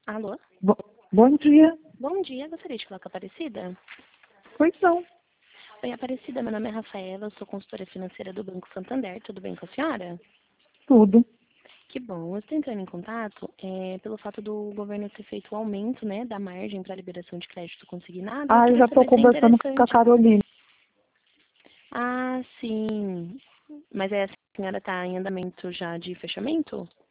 Alô? Bo- Bom dia. Bom dia, gostaria de falar com a Aparecida? Pois não. Oi, Aparecida, meu nome é Rafaela, eu sou consultora financeira do Banco Santander, tudo bem com a senhora? Tudo. Que bom, eu estou entrando em contato pelo fato do governo ter feito o aumento, né, da margem para liberação de crédito consignado. Eu Eu queria já estou saber se é conversando com a interessante. Carolina. Ah, sim. Mas a senhora está em andamento já de fechamento?